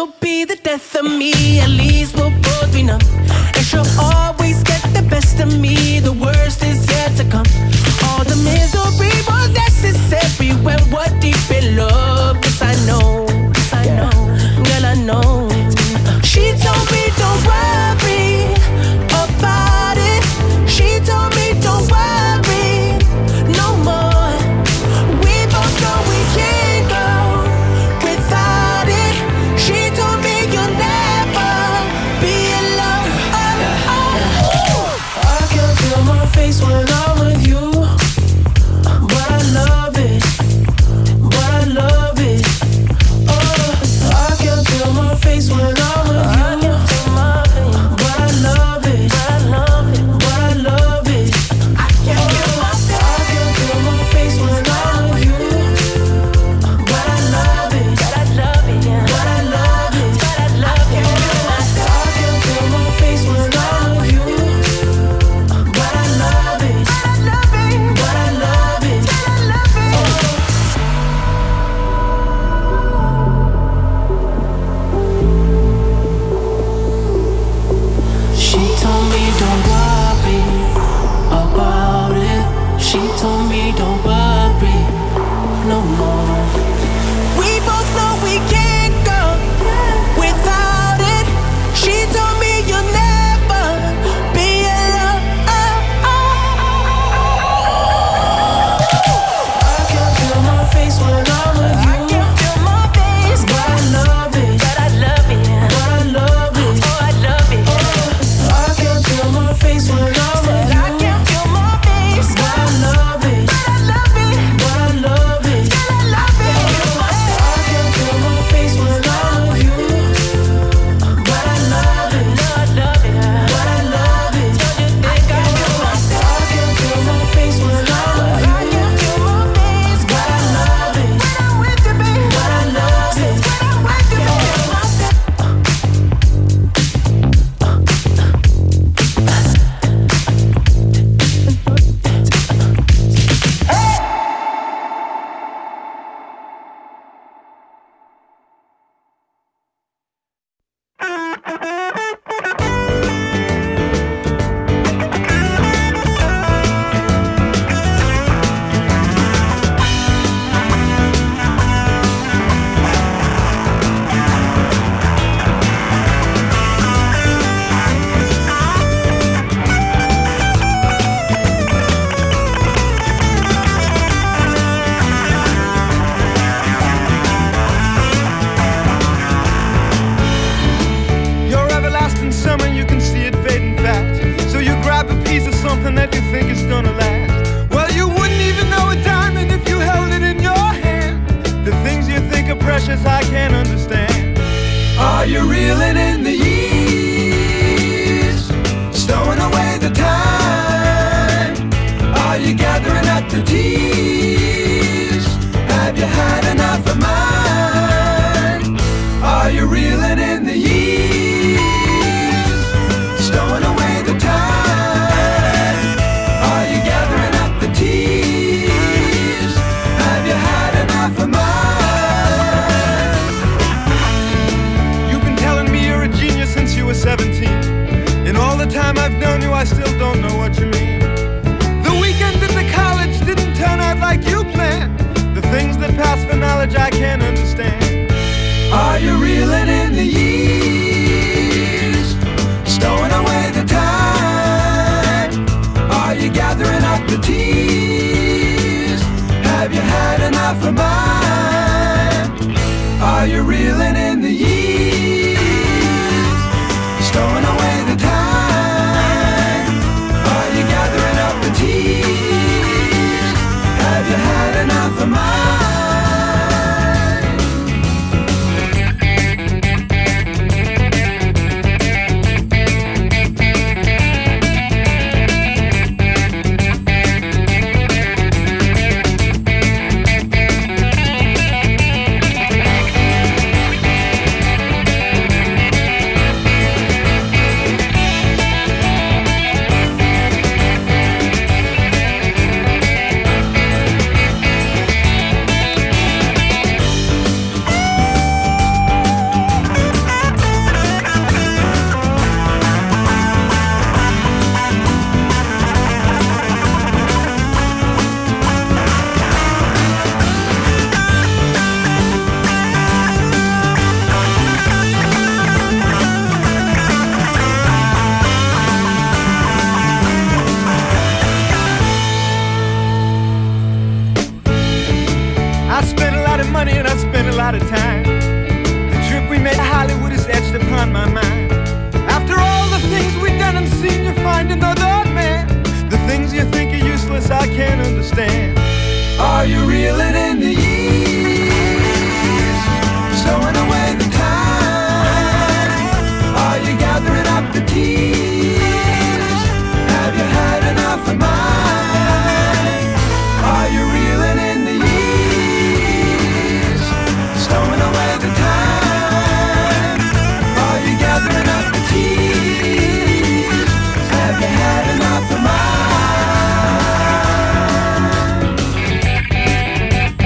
she'll be the death of me. At least we'll both be numb. And she'll always get the best of me. The worst is yet to come. All the misery was necessary when we're deep in love. Cause I know, girl, I know. She told me don't worry about it. She told me don't worry no more. We both know we can't go without it. She told me you'll never be alone. I can feel my face when I'm with you, but I love it, but I love it. I can feel my face when I'm with you, but I love it, but I love it, but I love it. I can feel my face when I'm with you, but I love it, but I love it, but I love it, but I love it. I can feel my face when I'm with you, but I love it, but I love it, but I love it, but I love it. She told me don't worry about it. She told me don't worry no more. We both know we can't go without it. She told me you'll never be alone. I can feel my face when I'm with you. I can feel my face, but I love it, but I love it, but I love it. Oh, I love it. I can feel my face when I'm with you. I can feel my face, but I love it, but I love it, but I love it, but I love it. I can feel my face when I'm with you, but I love it, but I love it, but I love it. I can feel my face when I'm with you. I can feel my face, but I love it, when I'm with you, baby. But I love it, when I'm with you, baby. Your everlasting summer, you can see it fading fast. So you grab a piece of something that you think is gonna last. Well, you wouldn't even know a diamond if you held it in your hand. The things you think are precious, I can't understand. Are you reeling in the years, stowing away the time? Are you gathering up the tears? Have you had enough of mine? Are you reeling in the years, stowing away the time? Are you gathering up the tears? Have you had enough of mine? You've been telling me you're a genius since you were 17. In all the time I've known you, I still don't know what you mean. The weekend at the college didn't turn out like you planned. The things that pass for knowledge I can't out of time. The trip we made to Hollywood is etched upon my mind. After all the things we've done and seen, you find another man. The things you think are useless, I can't understand. Are you reeling in the years, stowing away the time? Are you gathering up the tears? Have you had enough of mine? Are you reeling in the years, stowing away the time? Are you gathering up the tears? Have you had enough of mine?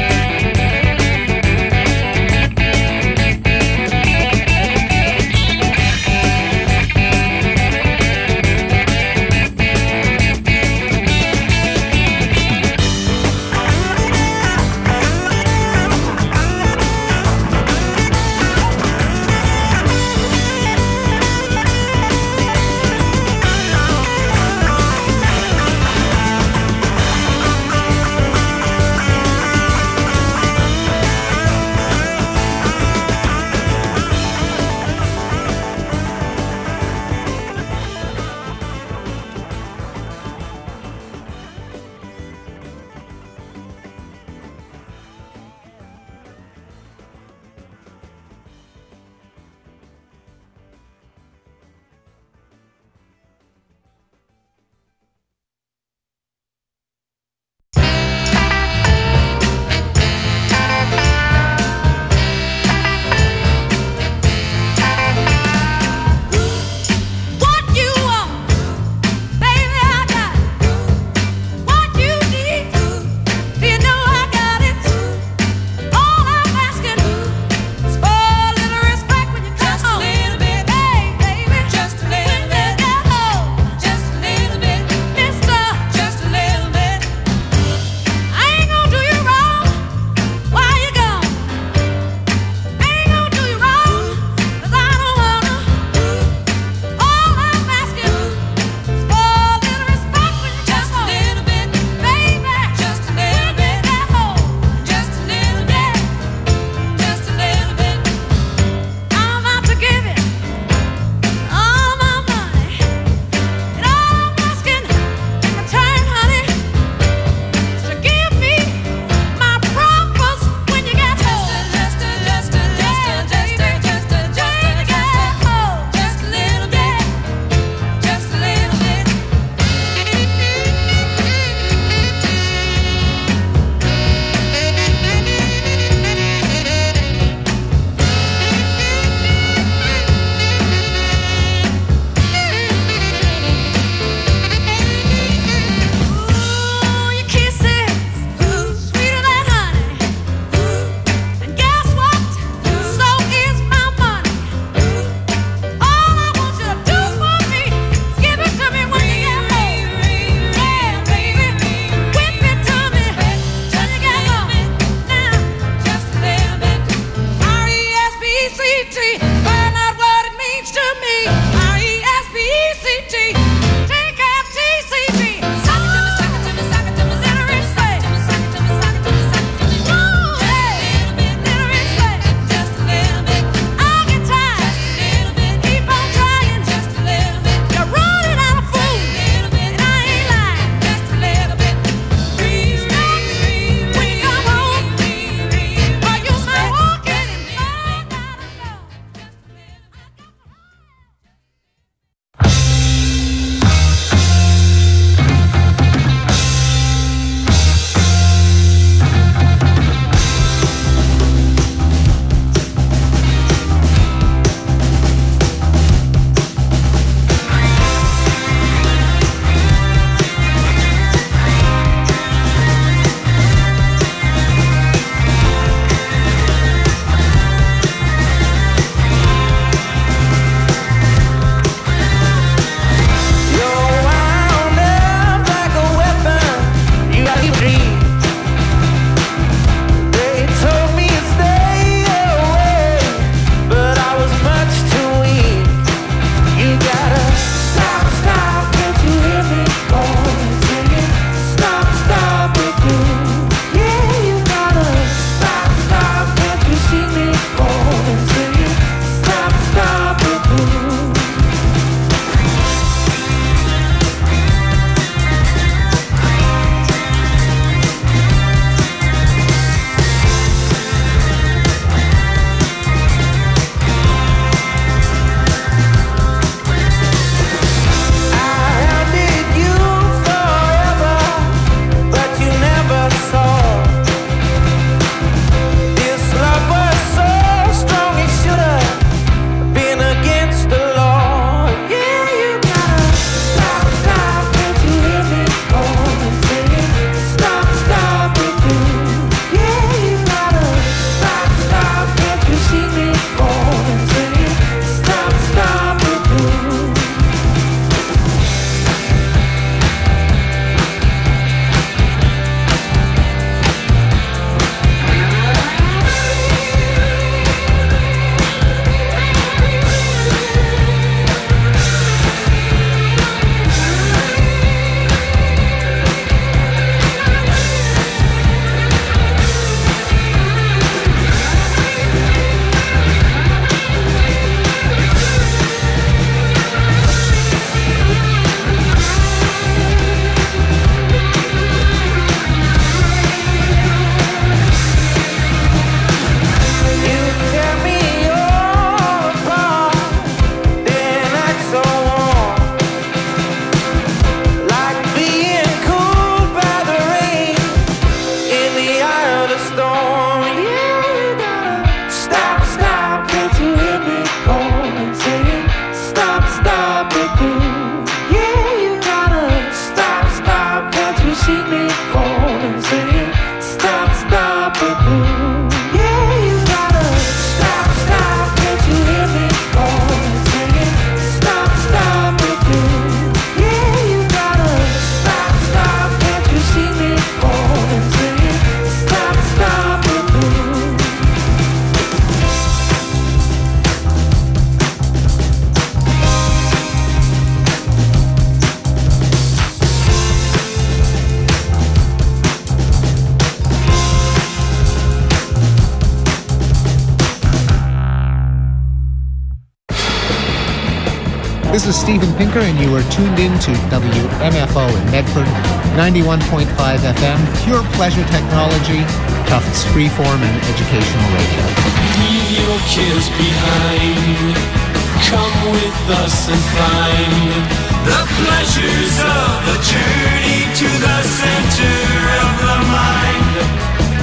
This is Steven Pinker, and you are tuned in to WMFO in Medford, 91.5 FM, pure pleasure technology, Tufts freeform and educational radio. Leave your cares behind. Come with us and find the pleasures of a journey to the center of the mind.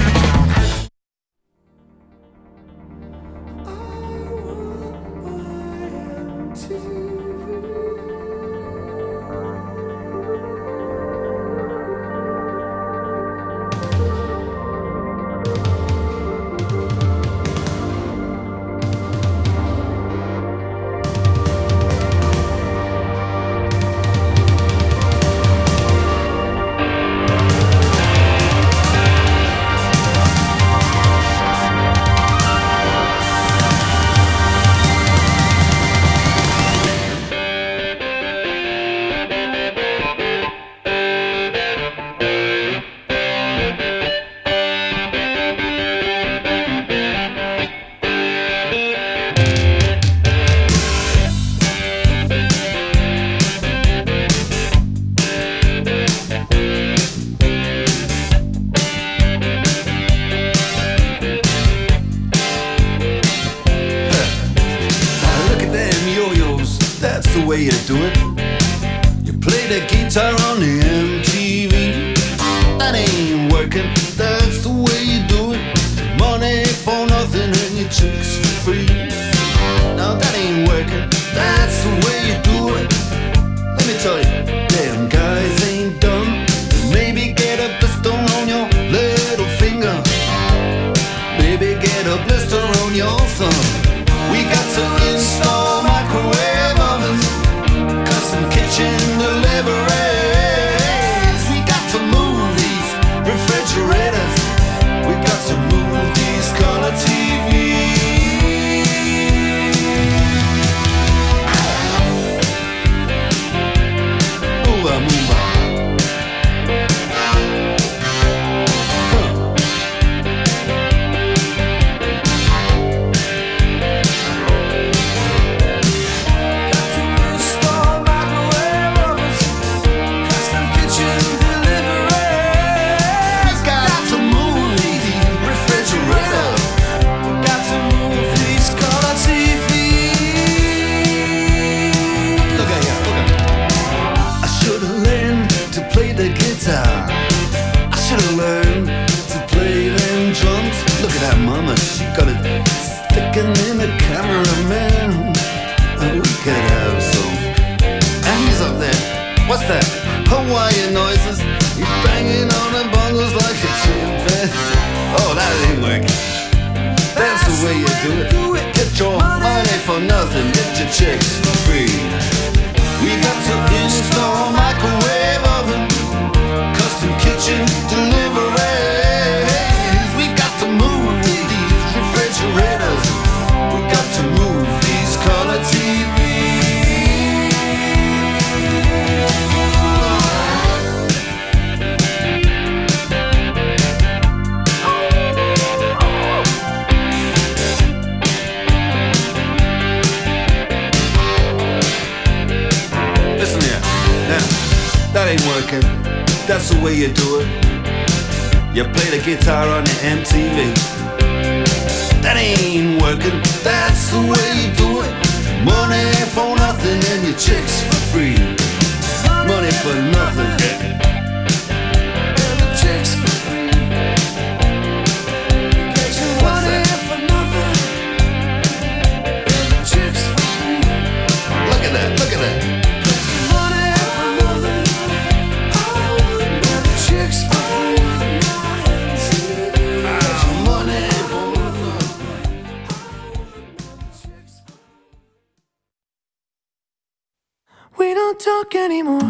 We don't talk anymore.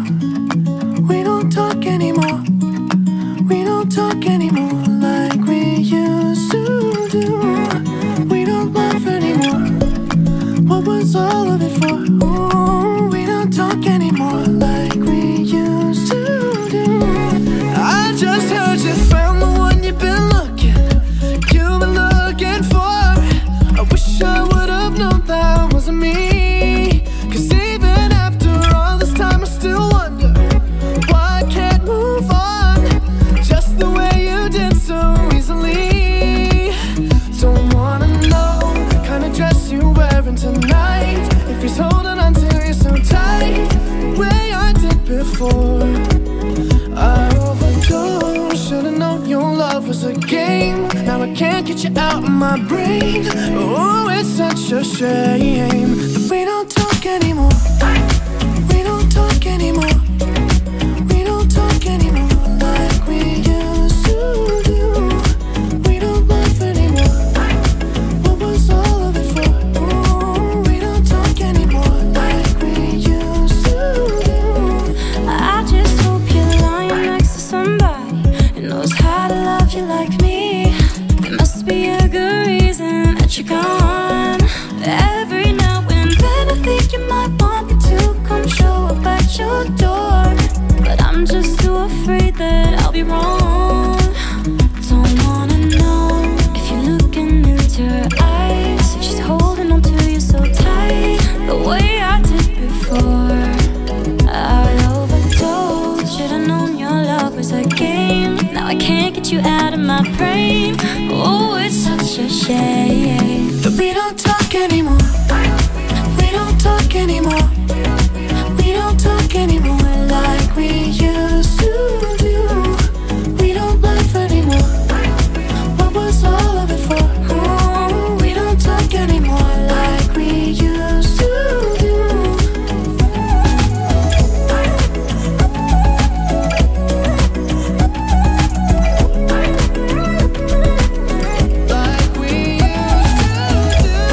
We don't talk anymore. We don't talk anymore like we used to do. We don't laugh anymore. What was all of it for? Ooh, we don't talk anymore like we used to do. I just heard you found the one you've been looking for. I wish I would have known that wasn't me. 'Cause even you out of my brain. Oh, it's such a shame that we don't talk anymore. We don't talk anymore. We don't talk anymore like we used to do. We don't laugh anymore. What was all of it for? Oh, we don't talk anymore like we used to do. I just hope you're lying next to somebody who knows how to love you like me. There must be a good reason that you're gone. Every now and then I think you might want me to come show up at your door, but I'm just too afraid that I'll be wrong. Don't wanna know if you're looking into her eyes, if she's holding on to you so tight, the way I did before. I overdosed, should've known your love was a game. Now I can't get you out of my brain. Oh, it's such a shame that we don't talk anymore. We don't talk anymore. We don't talk anymore like we used to do. We don't laugh anymore. What was all of it for? Oh, we don't talk anymore like we used to do. Like we used to do.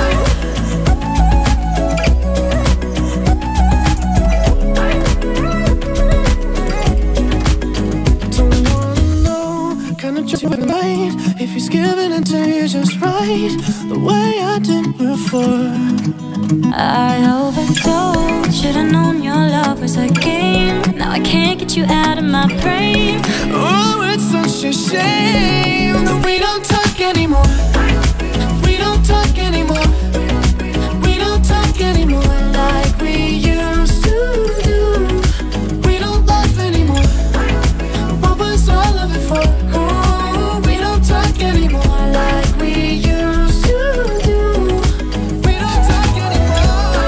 Don't wanna know, kind of just at night, if he's giving it to you just right, the way I did before. I overdosed, should've known your love was a game. Now I can't get you out of my brain. Oh, it's such a shame that we don't talk anymore. We don't talk anymore. We don't talk anymore like we used to do. We don't laugh anymore. What was all of it for? Oh, we don't talk anymore like we used to do. We don't talk anymore.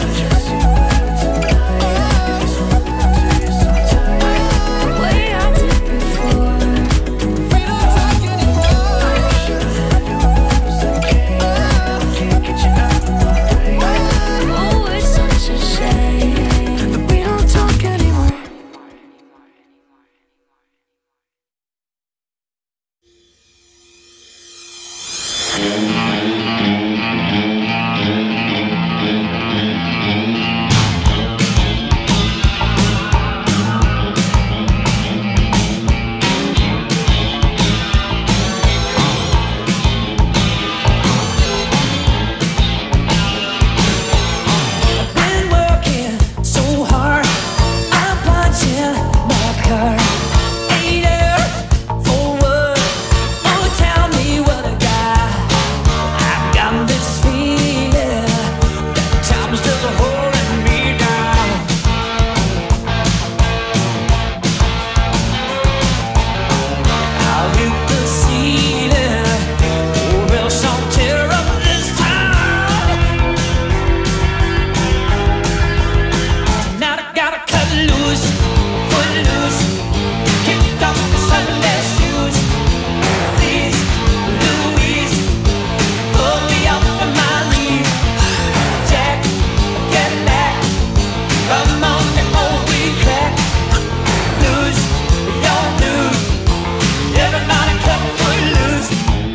The way I did before. We don't talk anymore. Can't get you out of my brain. Oh, it's such a shame. That we don't talk anymore. Been working so hard, I'm punching my card. 8 hours for what? Oh, tell me what I got. I've got this feeling that time's just holding me down. I'll hit the ceiling, or else I'll tear up this town. Tonight I gotta cut loose, foot loose, kick off the Sunday shoes. Please, Louise, pull me up from my knees. Jack, get back, come on before we crack. Lose, don't lose, everybody cut foot loose.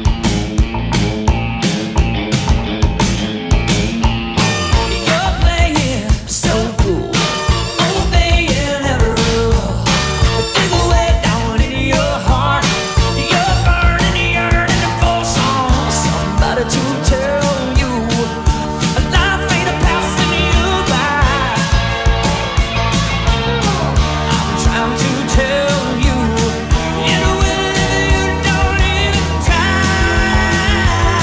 You're playing so cool, obeying every rule. But dig way down in your heart, you're burning, yearning for somebody to tell you life ain't a passing you by. I'm trying to tell you, in a way you don't even try.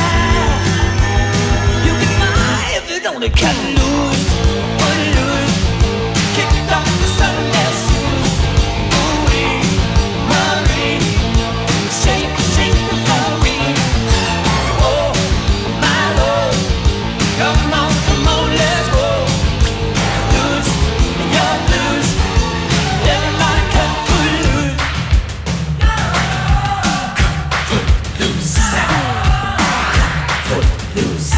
You can fly if you don't cut loose, foot loose, kick off the Sunday shoes. Ooh-wee, Marie, shake, shake the booty. Oh, my Lord, come on, let's go. Loose, you're loose, everybody cut foot loose. loose.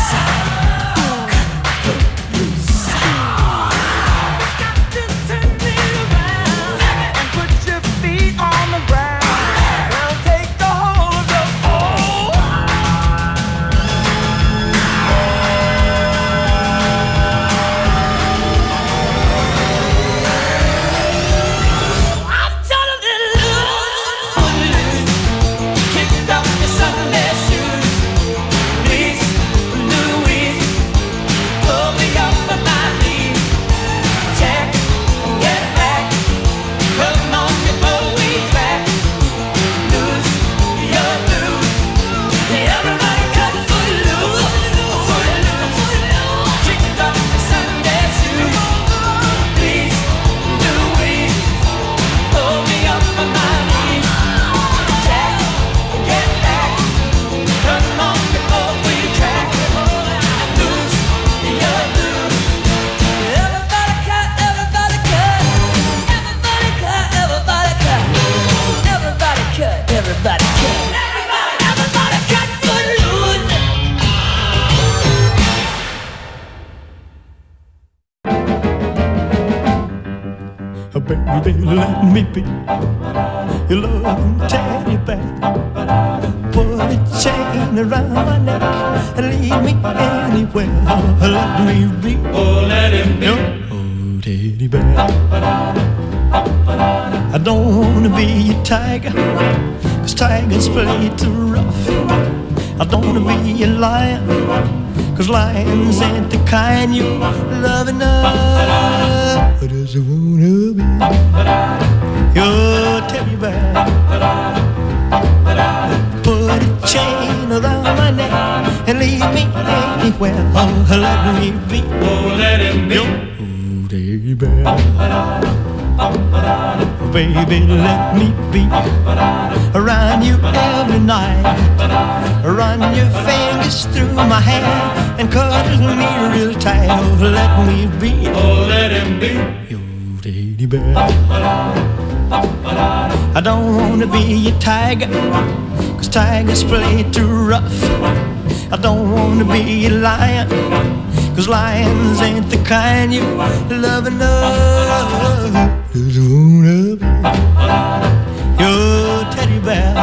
Baby, let me be your loving teddy bear. Put a chain around my neck and lead me anywhere. Let me be, Oh, let him be. your oh, teddy bear. I don't wanna be a tiger, 'cause tigers play too rough. I don't wanna be a lion, 'cause lions ain't the kind you love enough. I just wanna be your teddy bear. Put a chain around my neck and lead me anywhere. Oh, let me be, Oh, let him be. your oh, teddy bear. Baby, let me be around you every night. Run your fingers through my hair and cuddle me real tight. Oh, let me be, Oh, let him be. your teddy bear. I don't wanna be a tiger, 'cause tigers play too rough. I don't wanna be a lion, 'cause lions ain't the kind you love enough. Just wanna be your teddy bear.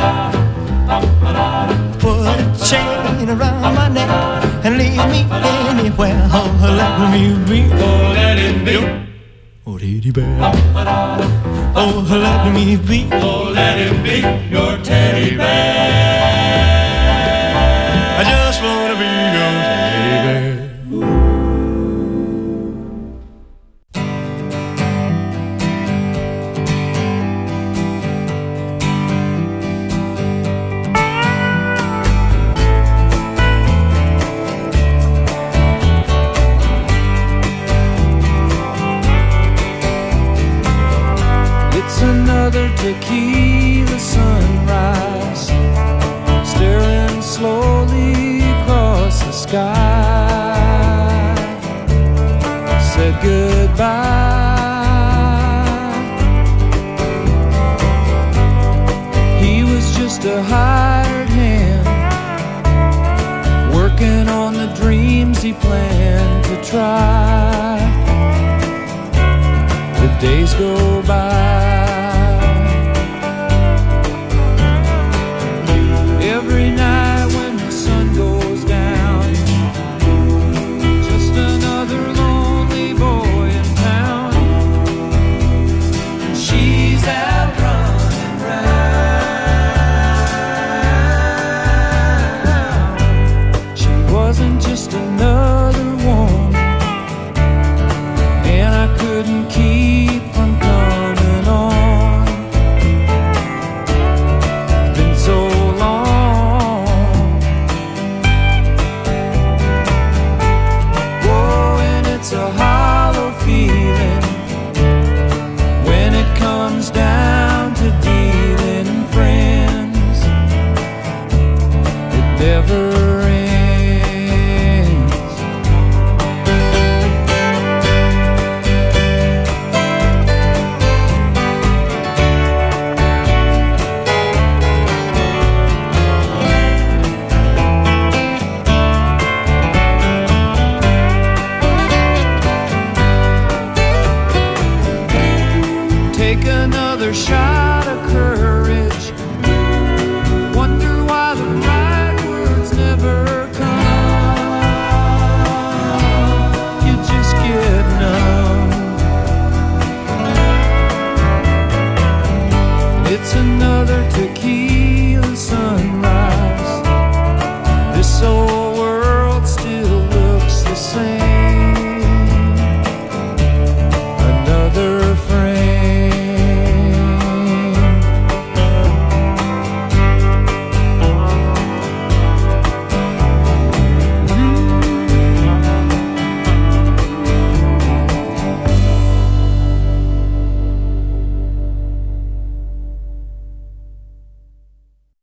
Put a chain around my neck and lead me anywhere. Oh, let me be, Oh, let him be. oh, teddy bear. Oh, let me be, Oh, let him be your teddy bear. I just wanna be your teddy bear. It's another tequila sunrise, staring slowly across the sky. Said goodbye. He was just a hired hand, working on the dreams he planned to try. The days go by. Every night when the sun goes down, just another lonely boy in town. And she's out running round. She wasn't just another woman, and I couldn't keep from coming on. Been so long. Whoa, and it's a hollow feeling when it comes down to dealing friends. It never ends.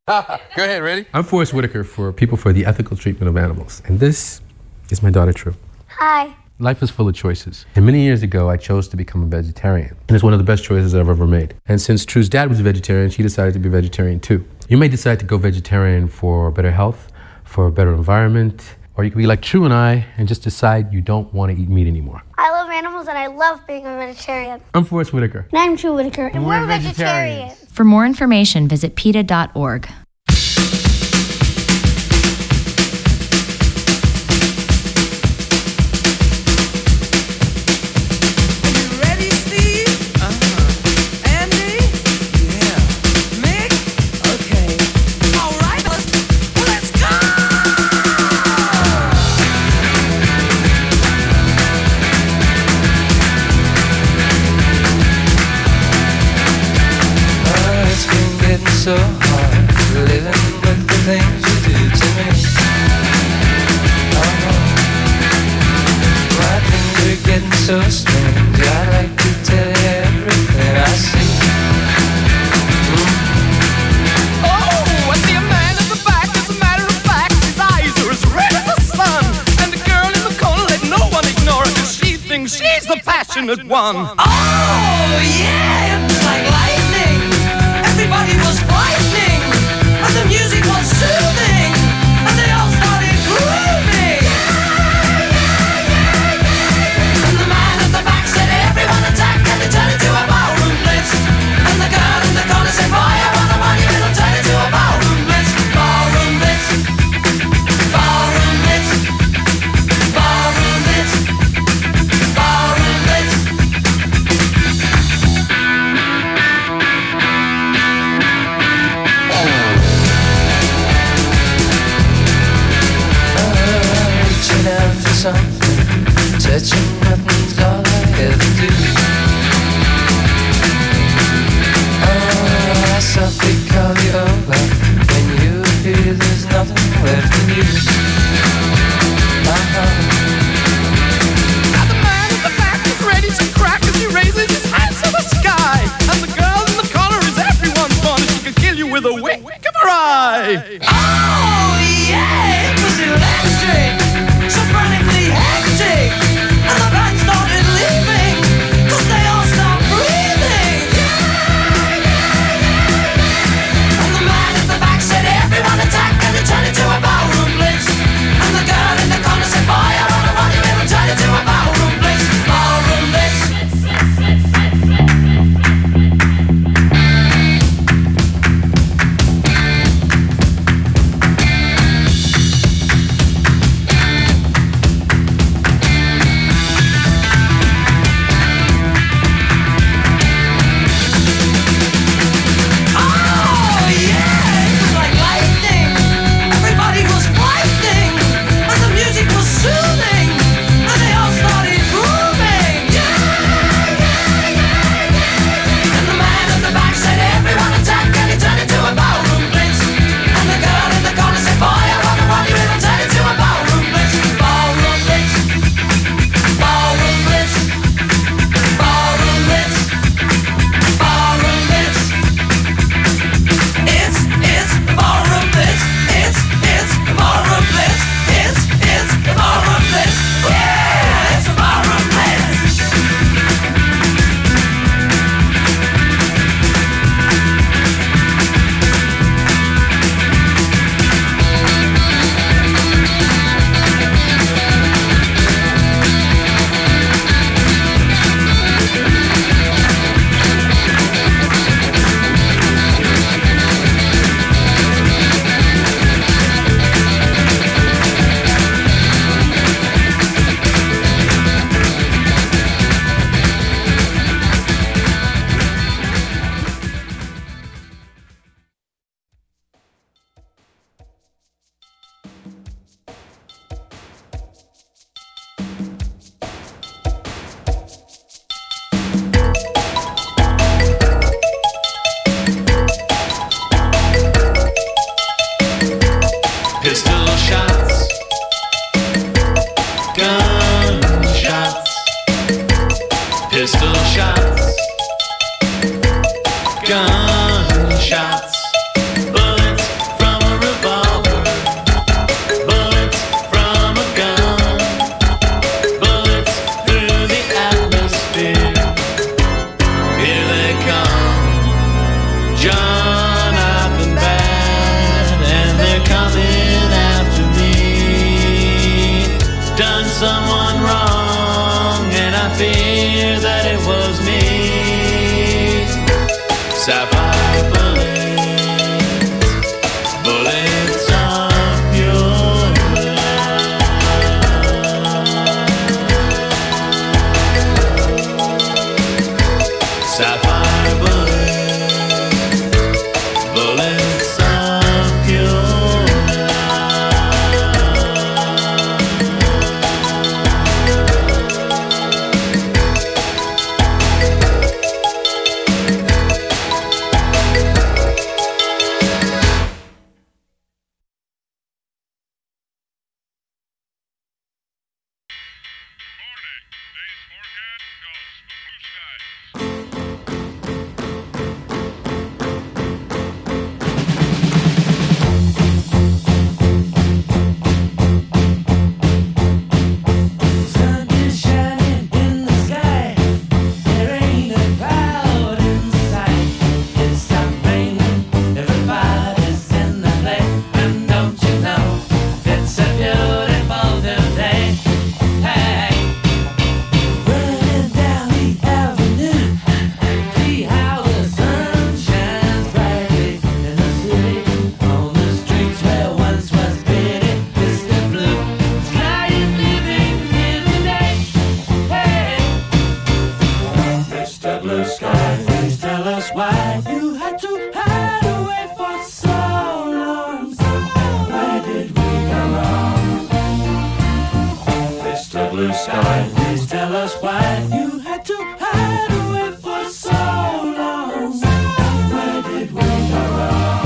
Go ahead, ready? I'm Forrest Whitaker for People for the Ethical Treatment of Animals. And this is my daughter, True. Hi. Life is full of choices. And many years ago, I chose to become a vegetarian. And it's one of the best choices I've ever made. And since True's dad was a vegetarian, she decided to be a vegetarian too. You may decide to go vegetarian for better health, for a better environment, or you could be like True and I and just decide you don't want to eat meat anymore. I love animals and I love being a vegetarian. I'm Forrest Whitaker. And I'm True Whitaker. And we're vegetarians. For more information, visit PETA.org. So hard living with the things you do to me. My dreams are getting so strange. I'd like to tell you everything I see. Oh, I see a man in the back. As a matter of fact, his eyes are as red as the sun. And the girl in the corner, let no one ignore her, 'cause she thinks she's the passionate one. Oh, yeah, it's like lightning. Everybody was frightening, and the music was soothing, and they all started grooving. And the man at the back said, everyone attack, and they turned into a ballroom blitz. And the girl in the corner said, boy, I want the money, it'll turn into a ballroom blitz. Ballroom blitz, ballroom blitz, ballroom blitz, ballroom blitz. Reaching out for something, touching nothing's all I ever do. Oh, I softly call you over. When you appear, there's nothing left in you. Now the man at the back is ready to crack as he raises his hands to the sky. And the girl in the corner is everyone's fun, and she could kill you with a wink of her eye. Oh, yeah, it was electric, so frantically hectic. And the band started leaving, 'cause they all stopped breathing. And the man at the back said, everyone attack, and it turned into a ballroom blitz. fear that it was me. Sapphire bullets of pure love. Sapphire bullets of pure blue sky. Please tell us why you had to hide away for so long. Where did we go wrong?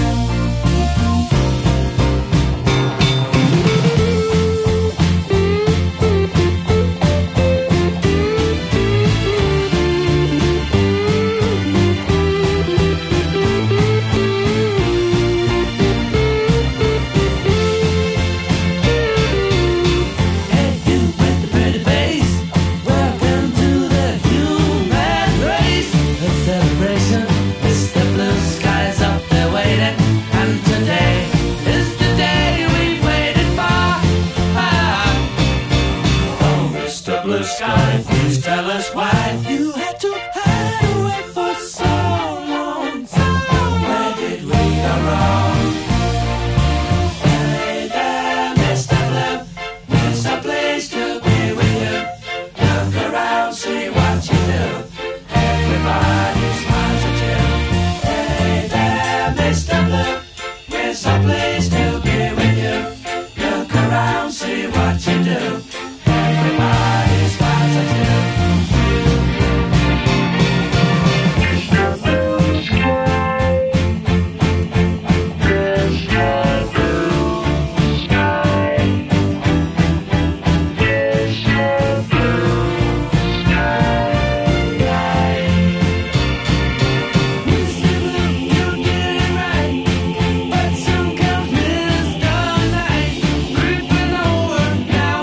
Please tell us why you had to hide away for so long. Where did we go wrong? Hey there, Mr. Blue, it's a place to be with you. Look around, see what you do. Everybody smiles at you. Hey there, Mr. Blue, it's a place to be with you. Look around, see what you do. Everybody smiles at you. Now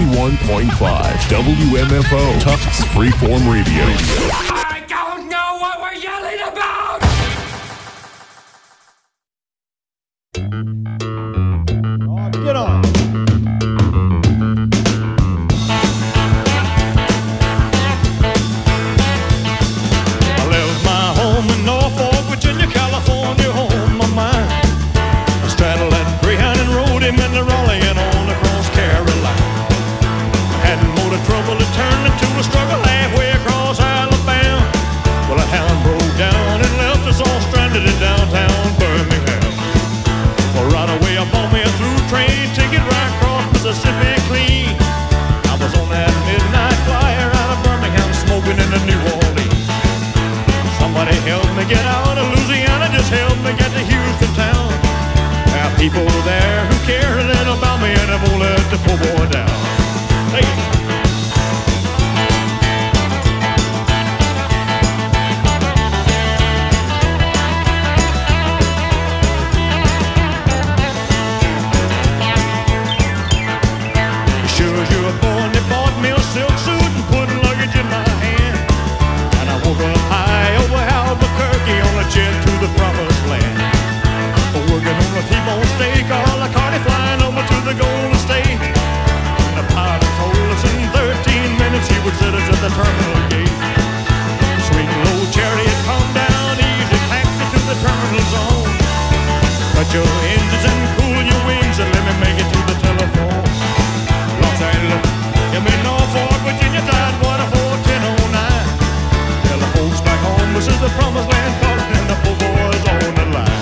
91.5 WMFO, Tufts Freeform Radio. I don't know what we're yelling about! Get on. I left my home in Norfolk, Virginia, California, home my mind. I straddled that Greyhound and rode him into Raleigh and on across Carolina. I hadn't more trouble, it turned into a struggle halfway across Alabama. Well, a hound broke down and left us all stranded in downtown Birmingham. Well, right away I bought me a through train ticket right across Mississippi clean. I was on that midnight flyer out of Birmingham, smoking into New Orleans. Somebody help me get out of Louisiana, just help me get to Houston town. There are people there who care a little about me and I won't let the poor boy down. Hey. Sure as you were born, they bought me a silk suit and put luggage in my hand. And I woke up high over Albuquerque on a jet to the promised land. Working on a T-bone steak, all a cardi flying over to the Golden State. And the pilot told us in 13 minutes he would set us at the terminal gate. Sweet low chariot, come down easy, taxi to the terminal zone. Cut your engines and cool your wings and let me make it to the telephone. Los Angeles, give me Norfolk, Virginia, Tidewater 41009. Tell the folks back home this is the promised land, calling and the poor boys on the line.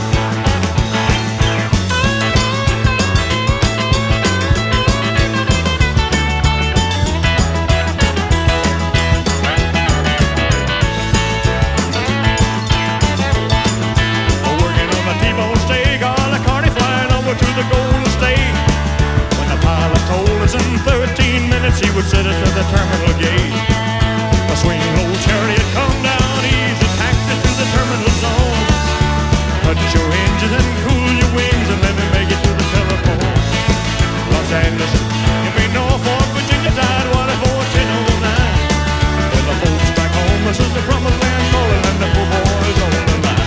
To the Golden State. When the pilot told us in 13 minutes he would set us at the terminal gate. A swing low chariot, come down easy, taxi to the terminal zone. Cut your engines and cool your wings and let me make it to the telephone. Los Angeles, give me Norfolk, Virginia, Tidewater 41009. Tell the folks back home this is the promised land, calling and the poor boys on the line.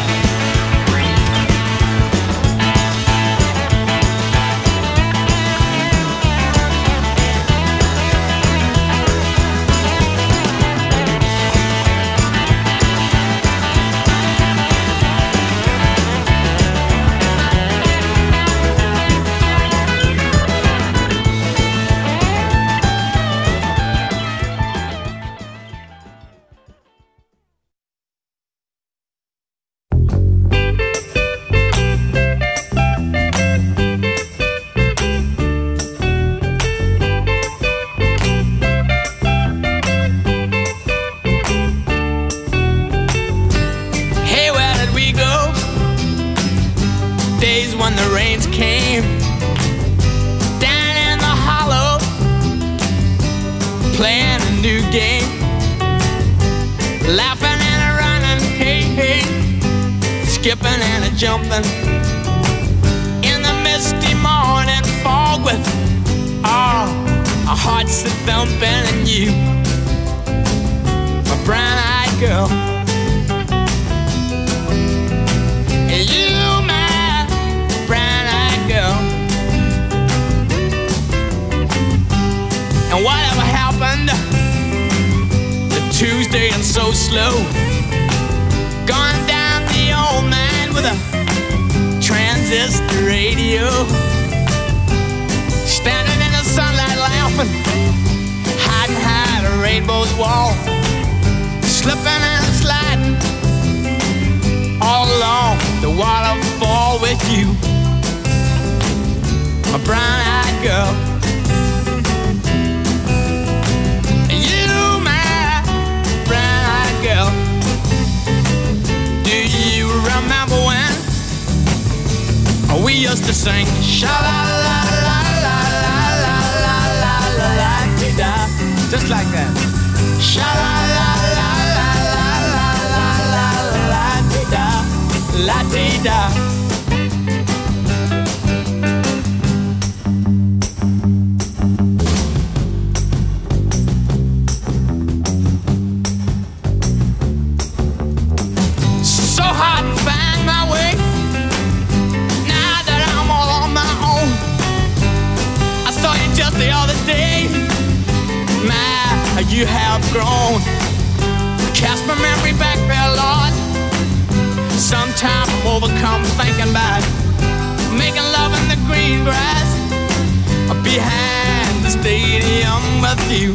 just the other day. My, you have grown. Cast my memory back there, Lord. Sometimes I'm overcome thinking about making love in the green grass behind the stadium with you,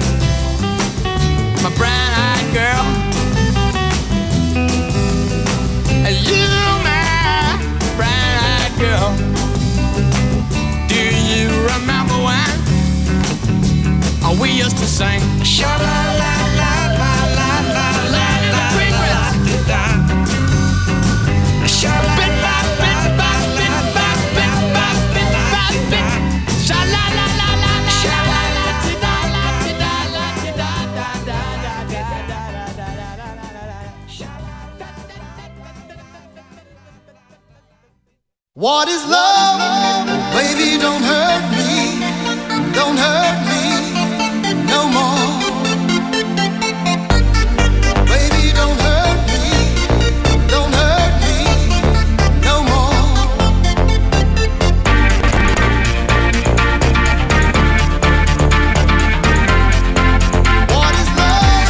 my brown-eyed girl. You, my brown-eyed girl. Do you remember when we used to sing sha-la-la-la-la-la-la-la in the green grass? What is love? Baby, don't hurt me. Don't hurt me no more. Baby, don't hurt me. Don't hurt me no more. What is love?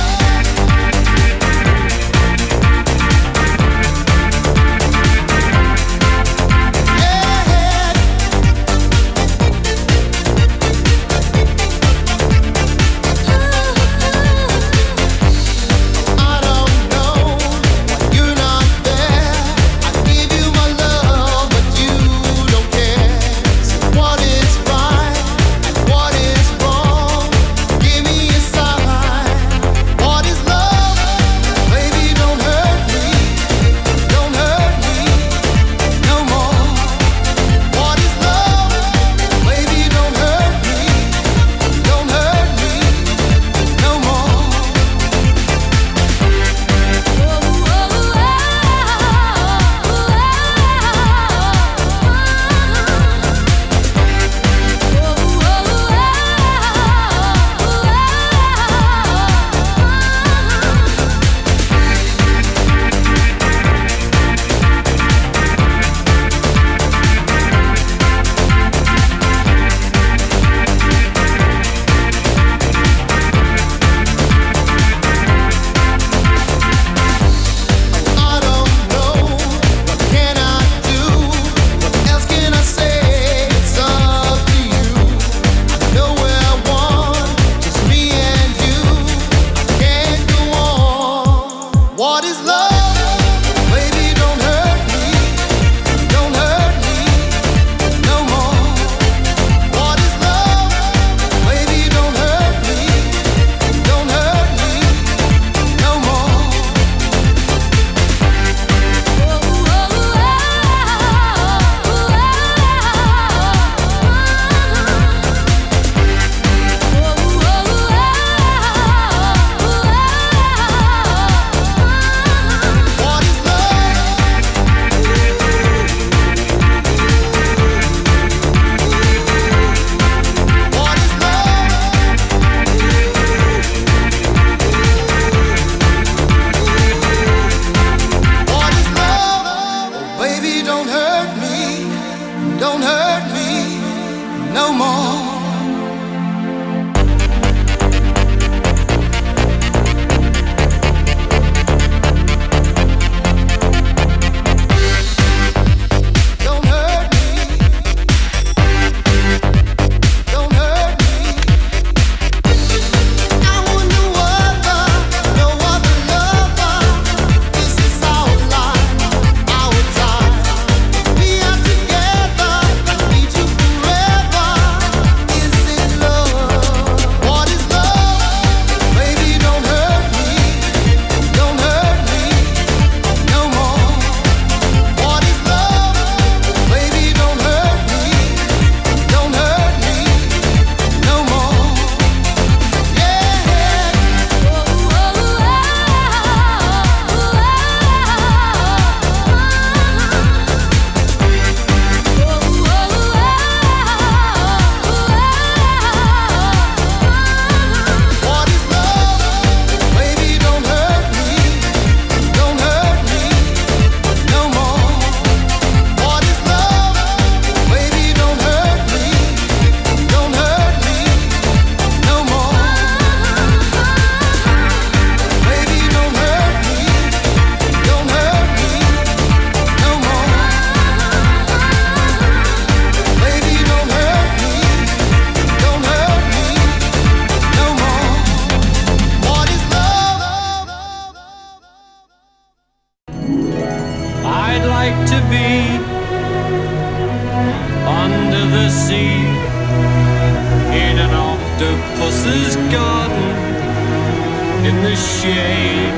in the shade.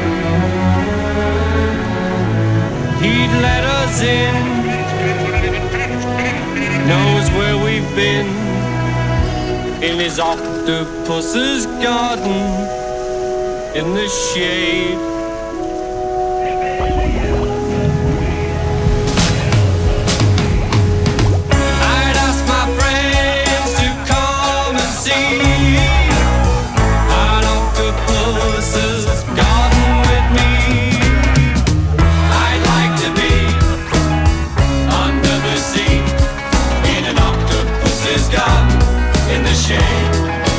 He'd let us in, knows where we've been, in his octopus's garden in the shade. I'd ask my friends to come and see an octopus's garden with me. I'd like to be under the sea in an octopus's garden in the shade.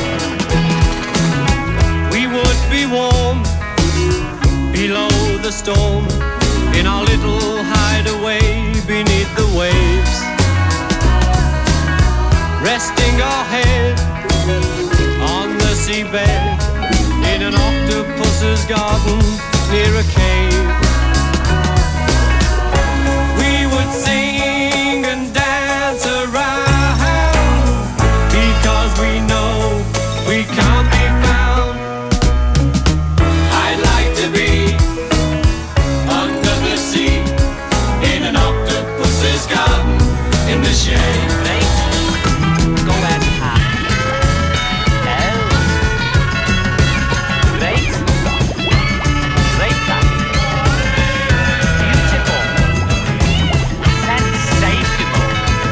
We would be warm below the storm in our little hideaway beneath the waves, resting our head on the seabed in an octopus's garden near a cave. We would sing and dance around because we know we can't be found. I'd like to be under the sea in an octopus's garden in the shade. Go at high. Great. Great. Beautiful. Sensational.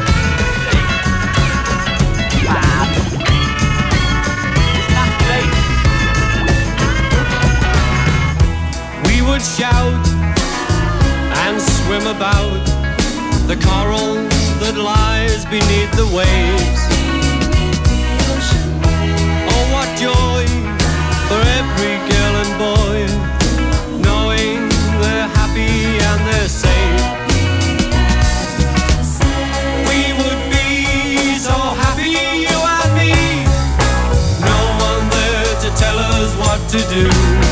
Fab. Isn't that great? We would shout and swim about the coral that lies beneath the waves. Oh, what joy for every girl and boy, knowing they're happy and they're safe. We would be so happy, you and me, no one there to tell us what to do.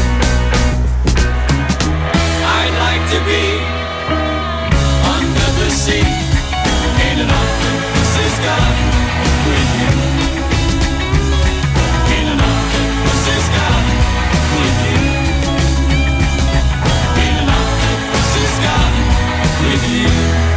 I'd like to be under the sea in an octopus's garden with you. In an octopus's garden with you. In an octopus's garden with you.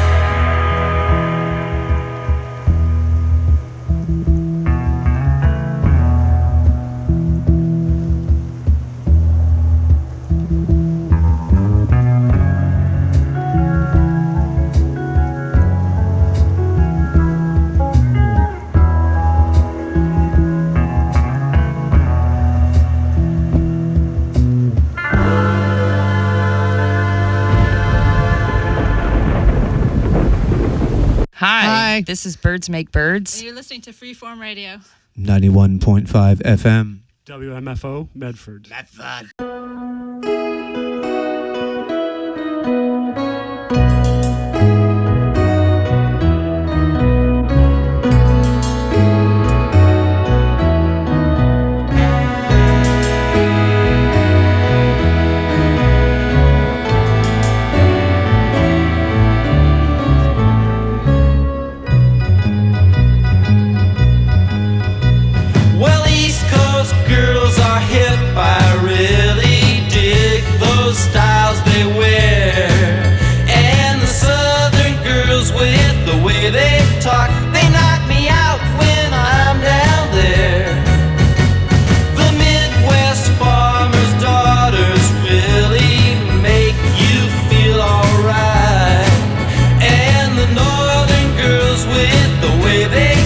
Hi, this is Birds Make Birds. You're listening to Freeform Radio. 91.5 FM. WMFO, Medford. Medford. Well, East Coast girls are hip. I really dig those styles they wear. And the Southern girls with the way they talk, they knock me out when I'm down there. The Midwest farmers' daughters really make you feel alright. And the Northern girls with the way they